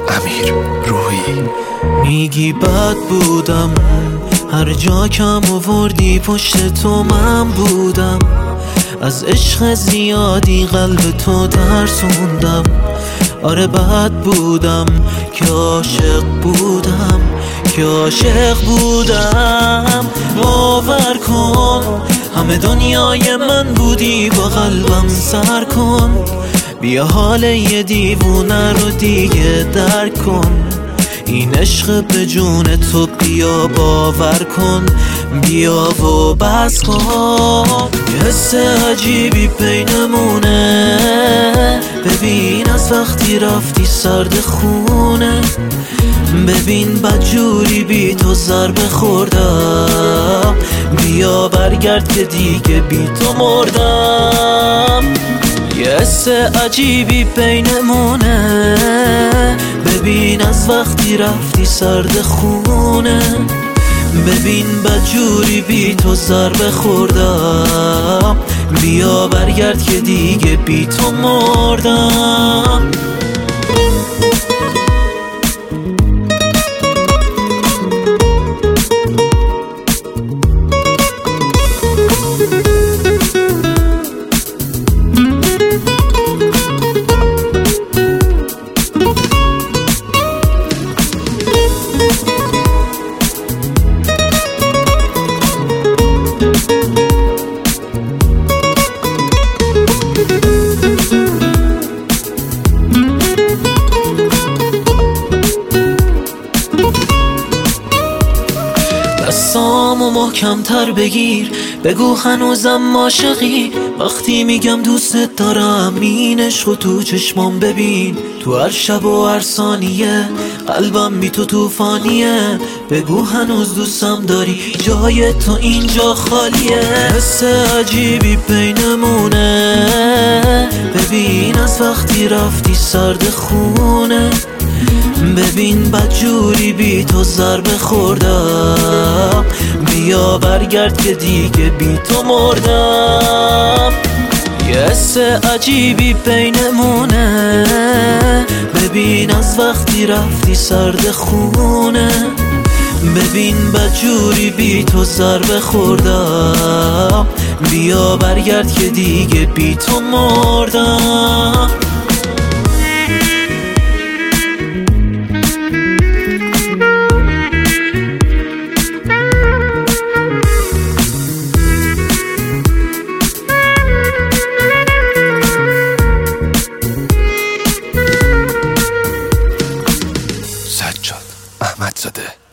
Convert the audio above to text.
امیر روحی. میگی بد بودم، هر جا کم آوردی پشت تو من بودم. از عشق زیادی قلب تو ترسوندم. آره بد بودم که عاشق بودم، که عاشق بودم. باور کن همه دنیای من بودی، با قلبم سر کن. بیا حال یه دیوونه رو دیگه درک کن. این عشق به جون تو بیا باور کن، بیا و بس کن. یه حس عجیبی بینمونه، ببین از وقتی رفتی سرد خونه. ببین بدجوری بی تو ضربه خوردم. بیا برگرد که دیگه بی تو مردم. یه حس عجیبی بینمونه، ببین از وقتی رفتی سرد خونه. ببین بدجوری بی تو ضربه خوردم. بیا برگرد که دیگه بی تو مردم. دستامو محکم‌تر بگیر، بگو هنوزم عاشقی. وقتی میگم دوستت دارم این عشقو تو چشمام ببین. تو هر شب و هر ثانیه قلبم بی تو طوفانیه. بگو هنوز دوستم داری، جای تو اینجا خالیه. حس عجیبی بینمونه، ببین از وقتی رفتی سرد خونه. ببین بدجوری بی تو ضربه خوردم. بیا برگرد که دیگه بی تو مردم. یه حس عجیبی بینمونه، ببین از وقتی رفتی سرد خونه. ببین بدجوری بی تو ضربه خوردم. بیا برگرد که دیگه بی تو مردم. سجاد احمدزاده.